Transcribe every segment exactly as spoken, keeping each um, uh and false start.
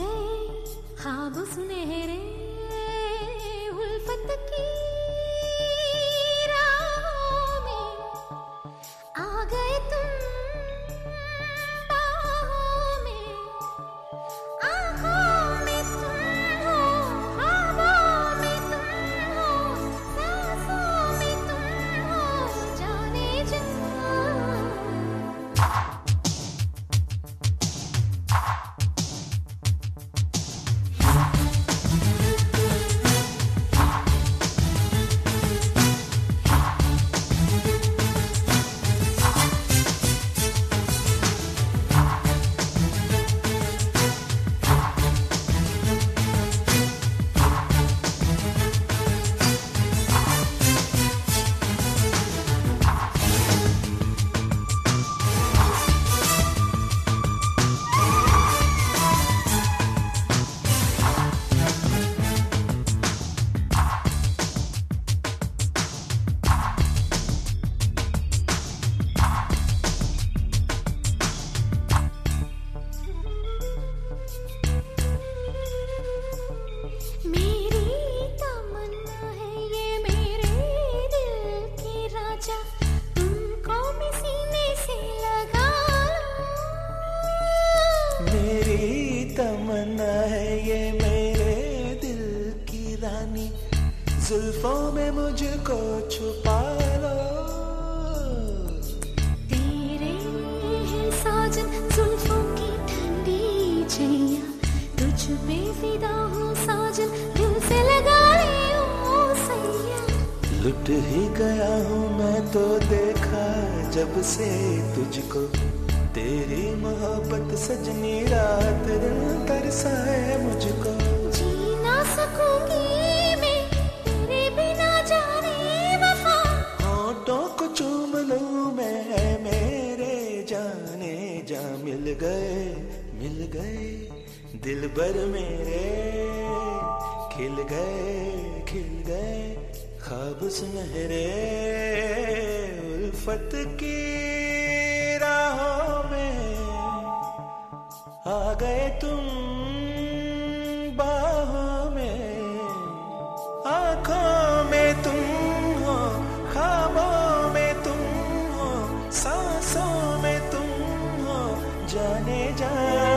गए ख्वाब सुनहरे उल्फत की राहों में आ गए तुम बाहों में आँखों में तुम हो ख्वाबों में तुम हो सांसों में तुम हो जाने जा तमन्ना है ये मेरे दिल की रानी जुल्फों में मुझको छुपा लो तेरे हैं साजन जुल्फों की ठंडी छैया तुझ पे फिदा हूँ साजन दिल से लगा ले ओ सैया लुट ही गया हूँ मैं तो देखा जब से तुझको तेरी मोहब्बत सजनी रात दिन तरसाए मुझको जी ना सकूंगी मैं तेरे बिना जाने वफा होठों को चूम लूं मैं मेरे जाने जा मिल गए मिल गए दिल भर मेरे खिल गए खिल गए ख्वाब सुनहरे उल्फत की राहों में आ गए तुम बाहों में आँखों में तुम हो ख्वाबों में तुम हो सांसों में तुम हो जाने जा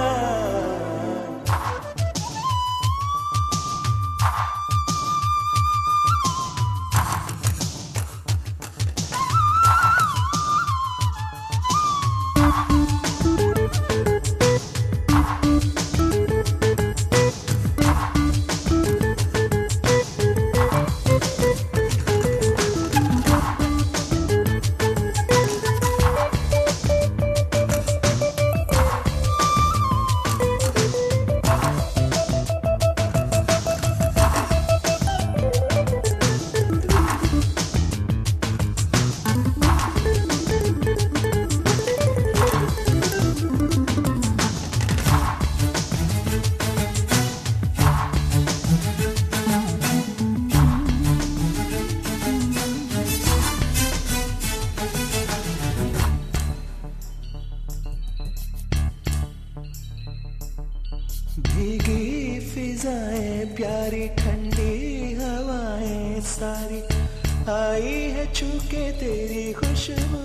भीगी फिजाएं प्यारी ठंडी हवाएं सारी आई है छूके तेरी खुशबू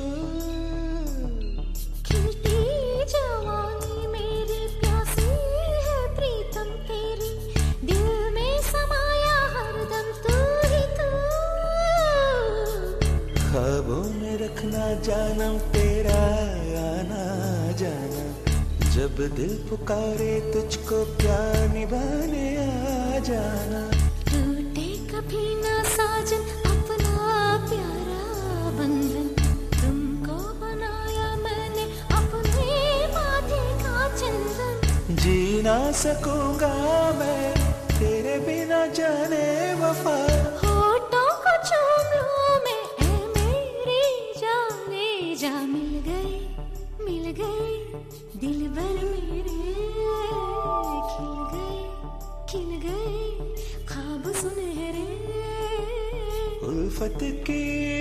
खिलती जवानी मेरी प्यासी है प्रीतम तेरी दिल में समाया हरदम तू ही तू ख्वाबों में रखना जानम तेरा आना जाना जब दिल पुकारे तुझको प्यार निभाने आ जाना टूटे कभी ना साजन अपना प्यारा बंधन तुमको बनाया मैंने अपने माथे का चंदन जी ना सकूंगा मैं तेरे बिना जाने वफा होठों को चूम लूं मैं ऐ मेरी जाने जा मिल गए मिल गए दिल भर मेरे खिल गए खिल गए ख्वाब सुनहरे उल्फत की